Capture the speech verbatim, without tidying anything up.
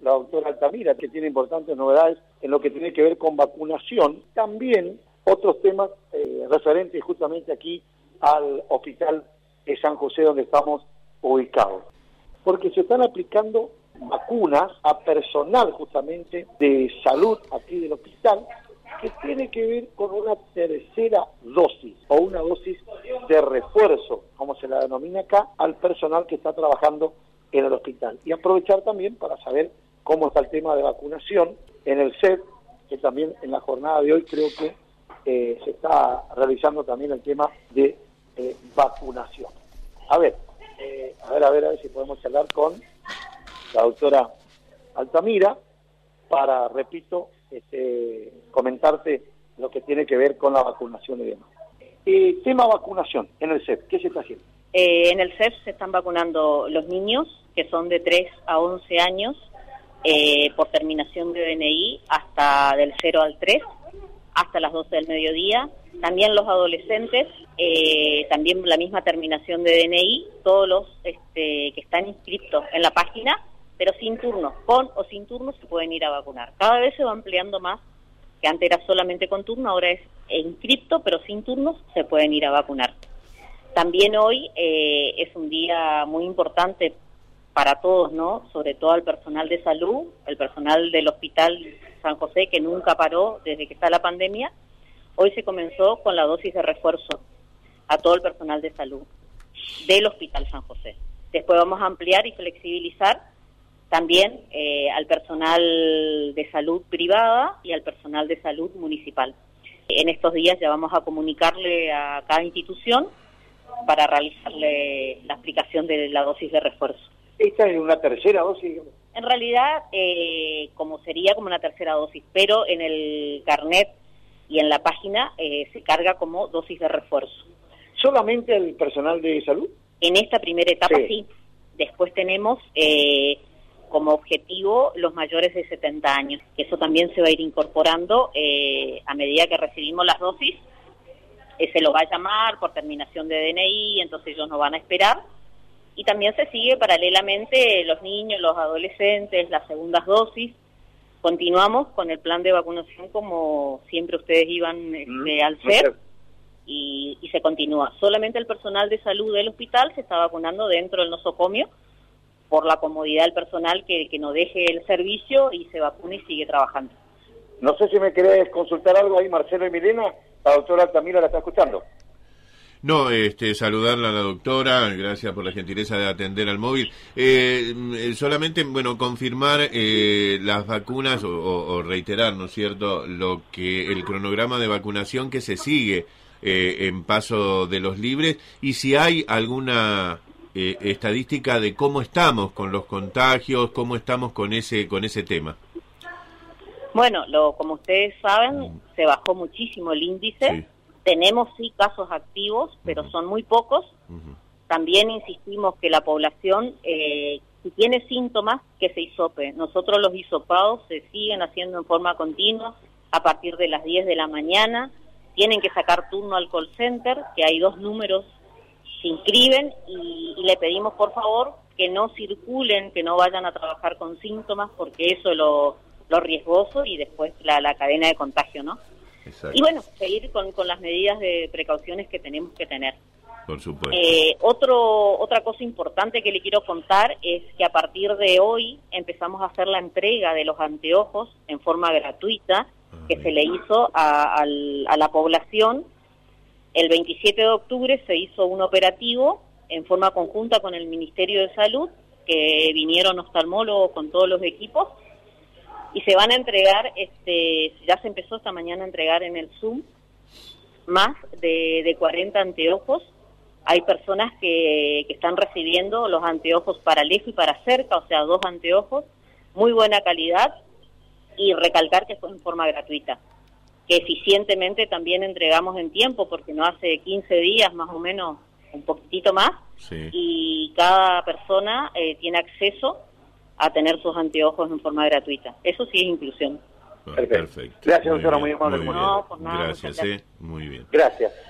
la doctora Altamira, que tiene importantes novedades en lo que tiene que ver con vacunación. También otros temas eh, referentes justamente aquí al Hospital de San José, donde estamos ubicados. Porque se están aplicando vacunas a personal justamente de salud aquí del hospital, que tiene que ver con una tercera dosis o una dosis de refuerzo, como se la denomina acá, al personal que está trabajando en el hospital. Y aprovechar también para saber cómo está el tema de vacunación en el C E P, que también en la jornada de hoy creo que eh, se está realizando también el tema de eh, vacunación. A ver, eh, a ver, a ver, a ver si podemos charlar con la doctora Altamira para, repito, este, comentarte lo que tiene que ver con la vacunación y demás. Eh, tema vacunación en el C E P, ¿qué se está haciendo? Eh, en el C E P se están vacunando los niños que son de tres a once años eh, por terminación de D N I hasta del cero al tres, hasta las doce del mediodía. También los adolescentes, eh, también la misma terminación de D N I, todos los este, que están inscritos en la página, pero sin turno, con o sin turno se pueden ir a vacunar. Cada vez se va ampliando más, que antes era solamente con turno, ahora es inscripto, pero sin turnos se pueden ir a vacunar. También hoy eh, es un día muy importante para todos, ¿no? Sobre todo al personal de salud, el personal del Hospital San José, que nunca paró desde que está la pandemia. Hoy se comenzó con la dosis de refuerzo a todo el personal de salud del Hospital San José. Después vamos a ampliar y flexibilizar también eh, al personal de salud privada y al personal de salud municipal. En estos días ya vamos a comunicarle a cada institución para realizarle la aplicación de la dosis de refuerzo. ¿Esta es una tercera dosis? En realidad, eh, como sería como una tercera dosis, pero en el carnet y en la página eh, se carga como dosis de refuerzo. ¿Solamente el personal de salud? En esta primera etapa sí. Sí. Después tenemos eh, como objetivo los mayores de setenta años, que eso también se va a ir incorporando eh, a medida que recibimos las dosis. Eh, se lo va a llamar por terminación de D N I, entonces ellos no van a esperar. Y también se sigue paralelamente los niños, los adolescentes, las segundas dosis. Continuamos con el plan de vacunación como siempre ustedes iban este, mm, al C E P y, y se continúa. Solamente el personal de salud del hospital se está vacunando dentro del nosocomio por la comodidad del personal que, que no deje el servicio y se vacune y sigue trabajando. No sé si me querés consultar algo ahí, Marcelo y Milena. La doctora Altamira la está escuchando. No, este, saludarla a la doctora, gracias por la gentileza de atender al móvil. Eh, solamente, bueno, confirmar eh, las vacunas o, o, o reiterar, ¿no es cierto?, lo que el cronograma de vacunación que se sigue eh, en Paso de los Libres y si hay alguna eh, estadística de cómo estamos con los contagios, cómo estamos con ese con ese tema. Bueno, lo, como ustedes saben, mm. se bajó muchísimo el índice. Sí. Tenemos sí casos activos, pero uh-huh. son muy pocos. Uh-huh. También insistimos que la población, eh, si tiene síntomas, que se hisope. Nosotros los hisopados se siguen haciendo en forma continua a partir de las diez de la mañana. Tienen que sacar turno al call center, que hay dos números, se inscriben y, y le pedimos por favor que no circulen, que no vayan a trabajar con síntomas, porque eso es lo, lo riesgoso y después la, la cadena de contagio, ¿no? Exacto. Y bueno, seguir con, con las medidas de precauciones que tenemos que tener. Por supuesto. Eh, otro, otra cosa importante que le quiero contar es que a partir de hoy empezamos a hacer la entrega de los anteojos en forma gratuita, ah, que bien. se le hizo a, a, a la población. El veintisiete de octubre se hizo un operativo en forma conjunta con el Ministerio de Salud, que vinieron oftalmólogos con todos los equipos, y se van a entregar, este, ya se empezó esta mañana a entregar en el Zoom, más de, de cuarenta anteojos. Hay personas que, que están recibiendo los anteojos para lejos y para cerca, o sea, dos anteojos, muy buena calidad, y recalcar que fue en forma gratuita, que eficientemente también entregamos en tiempo, porque no hace quince días más o menos, un poquitito más, sí. y cada persona eh, tiene acceso a tener sus anteojos en forma gratuita. Eso sí es inclusión. Perfecto. Gracias, doctora, muy amable. Muy bien. No, pues nada, gracias, eh. Muy bien. Gracias.